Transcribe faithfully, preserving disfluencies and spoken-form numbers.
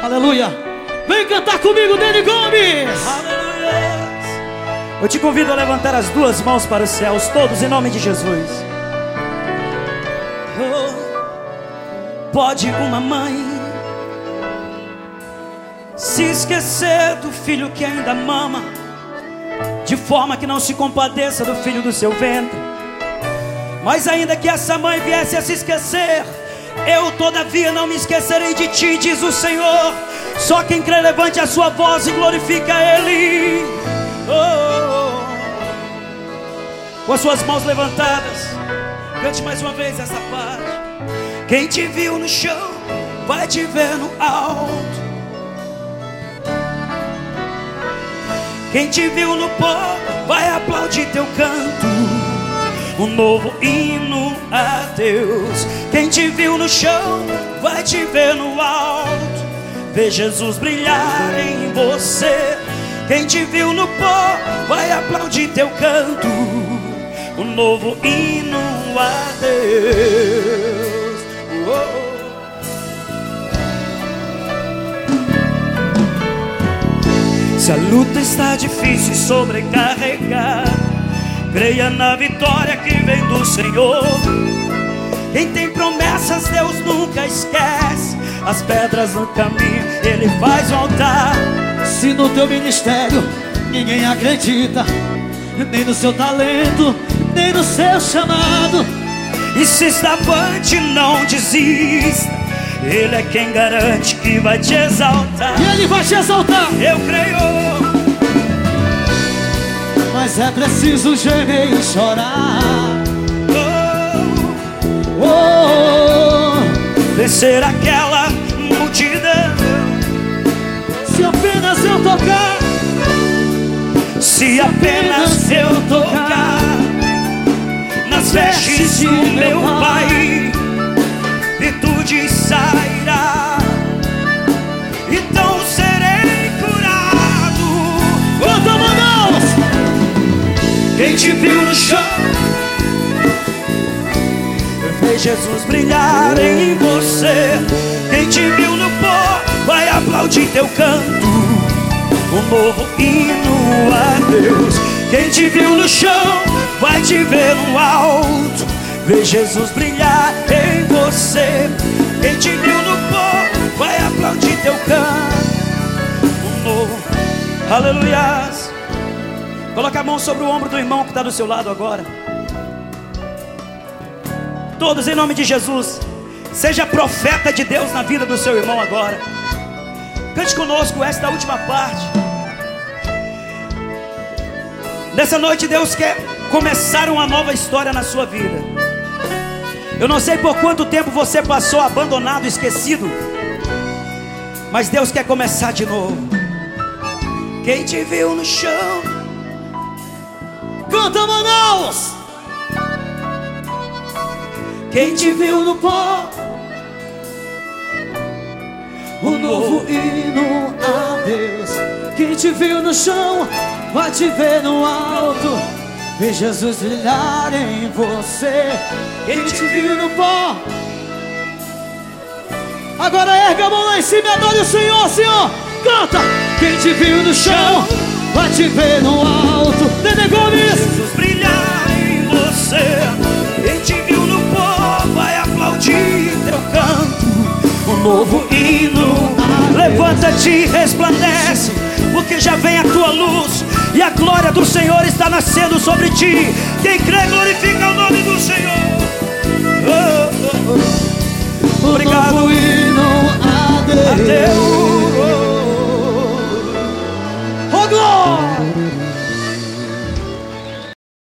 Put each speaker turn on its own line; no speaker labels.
Aleluia. Vem cantar comigo, Dani Gomes.
Aleluia. Eu te convido a levantar as duas mãos para os céus, todos em nome de Jesus. Oh, pode uma mãe se esquecer do filho que ainda mama, de forma que não se compadeça do filho do seu ventre. Mas ainda que essa mãe viesse a se esquecer, eu todavia não me esquecerei de ti, diz o Senhor. Só quem crê levante a sua voz e glorifica Ele. Oh, oh, oh. Com as suas mãos levantadas, cante mais uma vez essa parte. Quem te viu no chão vai te ver no alto. Quem te viu no pó vai aplaudir teu canto, um novo hino a Deus. Quem te viu no chão vai te ver no alto. Vê Jesus brilhar em você. Quem te viu no pó vai aplaudir teu canto, um novo hino a Deus. Oh. Se a luta está difícil e sobrecarregada, creia na vitória que vem do Senhor. Quem tem promessas Deus nunca esquece. As pedras no caminho Ele faz voltar.
Se no teu ministério ninguém acredita, nem no seu talento, nem no seu chamado,
e se está avante, não desista. Ele é quem garante que vai te exaltar.
E Ele vai te exaltar.
Eu creio.
Mas é preciso gemer e chorar.
Oh, oh, vencer aquela multidão.
Se apenas eu tocar,
se apenas eu tocar nas vestes do meu Pai, virtude sairá, então serei curado.
Canta, Manaus!
Quem te viu no chão, vê Jesus brilhar em você. Quem te viu no pó vai aplaudir teu canto, um novo hino a Deus. Quem te viu no chão vai te ver no alto. Vê Jesus brilhar em você. Quem te viu no pó vai aplaudir teu canto, um novo. Aleluias. Coloca a mão sobre o ombro do irmão que está do seu lado agora. Todos em nome de Jesus. Seja profeta de Deus na vida do seu irmão agora. Cante conosco esta última parte. Nessa noite Deus quer começar uma nova história na sua vida. Eu não sei por quanto tempo você passou abandonado, esquecido, mas Deus quer começar de novo. Quem te viu no chão,
canta, Manaus!
Quem te viu no pó,
um novo hino a Deus. Quem te viu no chão vai te ver no alto. Vê Jesus brilhar em você. Quem te viu no pó, agora erga a mão lá em cima e adore o Senhor, Senhor. Canta! Quem te viu no chão vai te ver no alto. Dede Gomes!
Jesus brilhar em você. Quem te viu no pó vai aplaudir teu canto, um novo hino. Levanta-te e resplandece, porque já vem a tua luz e a glória do Senhor está nascendo sobre ti. Quem crê glorifica o nome do Senhor.